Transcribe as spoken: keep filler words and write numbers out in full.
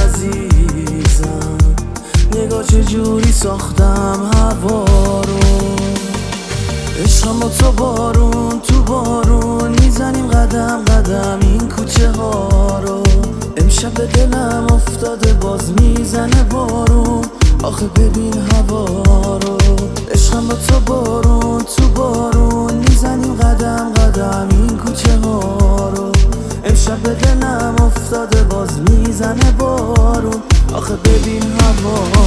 عزیزم، نگاه چجوری ساختم هوا رو. عشقم با تو بارون تو بارون میزنیم قدم قدم این کوچه ها رو. امشب به دلم افتاده باز میزنه بارون، آخه ببین هوا رو. عشقم با تو بارون تو بارون میزنیم قدم قدم این کوچه ها رو. امشب به دلم افتاده باز میزنه بارون، آخه ببین هوا